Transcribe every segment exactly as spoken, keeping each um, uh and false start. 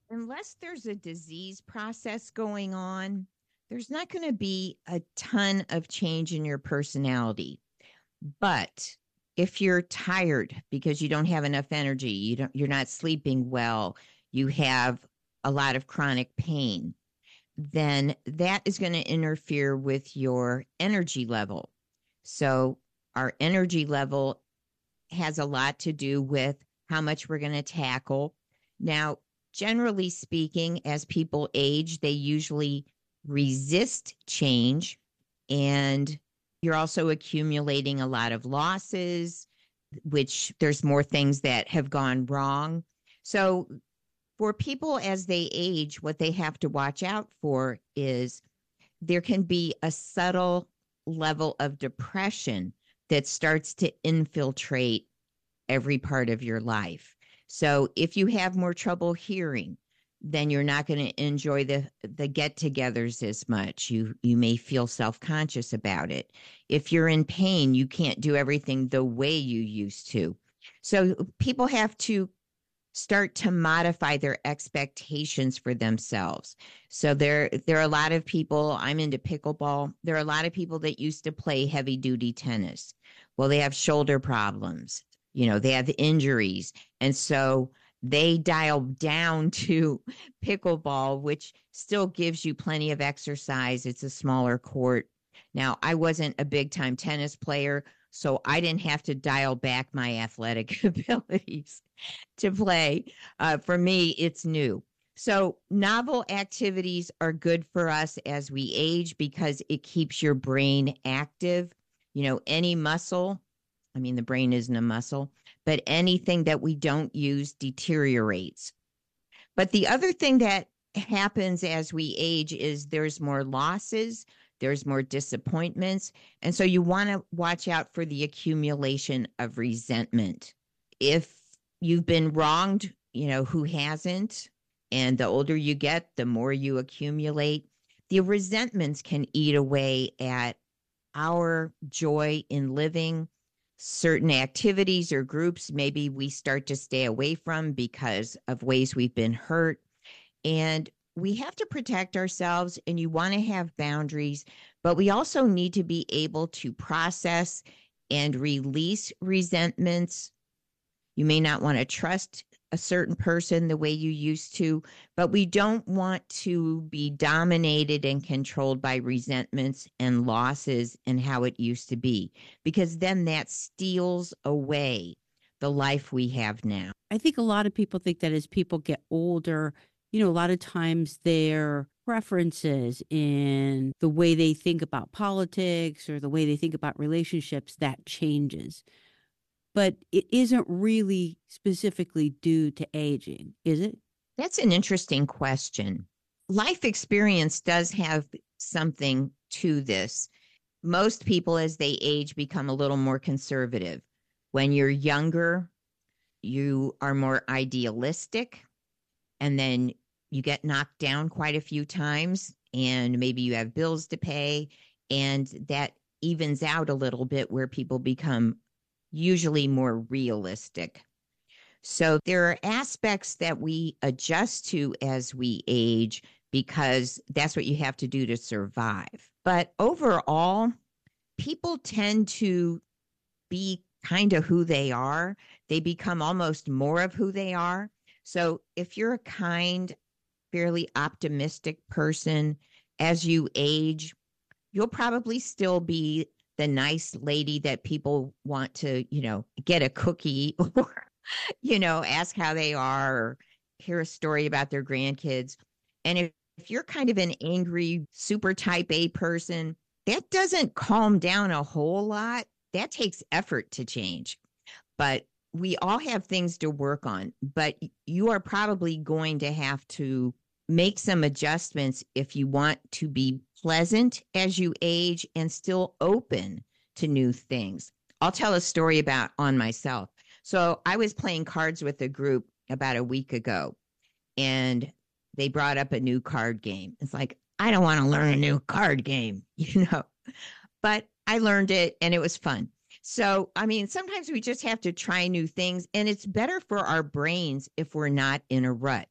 Unless there's a disease process going on, there's not going to be a ton of change in your personality. But if you're tired because you don't have enough energy, you don't you're not sleeping well, you have a lot of chronic pain, then that is going to interfere with your energy level. So our energy level has a lot to do with how much we're going to tackle. Now, generally speaking, as people age, they usually resist change, and you're also accumulating a lot of losses, which there's more things that have gone wrong. So, for people as they age, what they have to watch out for is there can be a subtle level of depression that starts to infiltrate every part of your life. So if you have more trouble hearing, then you're not going to enjoy the the get-togethers as much. You you may feel self-conscious about it. If you're in pain, you can't do everything the way you used to. So people have to start to modify their expectations for themselves. So there there are a lot of people, I'm into pickleball. There are a lot of people that used to play heavy duty tennis. Well, they have shoulder problems. You know, they have injuries. And so they dial down to pickleball, which still gives you plenty of exercise. It's a smaller court. Now, I wasn't a big time tennis player, so I didn't have to dial back my athletic abilities to play. Uh, for me, it's new. So, novel activities are good for us as we age because it keeps your brain active. You know, any muscle, I mean, the brain isn't a muscle, but anything that we don't use deteriorates. But the other thing that happens as we age is there's more losses, there's more disappointments. And so you want to watch out for the accumulation of resentment. If you've been wronged, you know, who hasn't? And the older you get, the more you accumulate. The resentments can eat away at our joy in living. Certain activities or groups maybe we start to stay away from because of ways we've been hurt. And we have to protect ourselves, and you want to have boundaries, but we also need to be able to process and release resentments. You may not want to trust a certain person the way you used to, but we don't want to be dominated and controlled by resentments and losses and how it used to be, because then that steals away the life we have now. I think a lot of people think that as people get older, you know, a lot of times their preferences in the way they think about politics or the way they think about relationships, that changes. But it isn't really specifically due to aging, is it? That's an interesting question. Life experience does have something to this. Most people, as they age, become a little more conservative. When you're younger, you are more idealistic, and then you get knocked down quite a few times, and maybe you have bills to pay, and that evens out a little bit where people become usually more realistic. So there are aspects that we adjust to as we age because that's what you have to do to survive. But overall, people tend to be kind of who they are. They become almost more of who they are. So if you're a kind, fairly optimistic person, as you age, you'll probably still be the nice lady that people want to, you know, get a cookie or, you know, ask how they are or hear a story about their grandkids. And if, if you're kind of an angry, super type A person, that doesn't calm down a whole lot. That takes effort to change. But we all have things to work on. But you are probably going to have to make some adjustments if you want to be pleasant as you age and still open to new things. I'll tell a story about on myself. So I was playing cards with a group about a week ago, and they brought up a new card game. It's like, I don't want to learn a new card game, you know, but I learned it and it was fun. So, I mean, sometimes we just have to try new things, and it's better for our brains if we're not in a rut.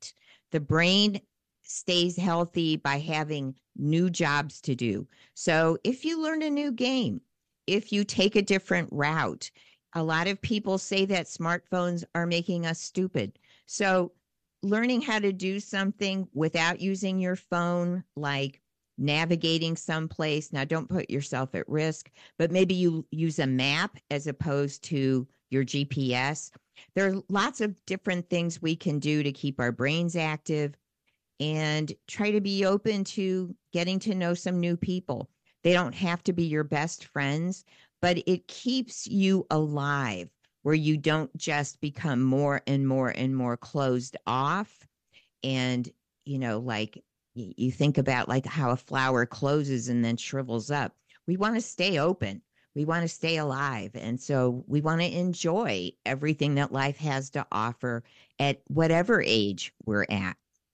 The brain stays healthy by having new jobs to do. So if you learn a new game, if you take a different route, a lot of people say that smartphones are making us stupid. So learning how to do something without using your phone, like navigating someplace. Now, don't put yourself at risk, but maybe you use a map as opposed to your G P S. There are lots of different things we can do to keep our brains active and try to be open to getting to know some new people. They don't have to be your best friends, but it keeps you alive where you don't just become more and more and more closed off. And, you know, like you think about like how a flower closes and then shrivels up. We want to stay open. We want to stay alive. And so we want to enjoy everything that life has to offer at whatever age we're at.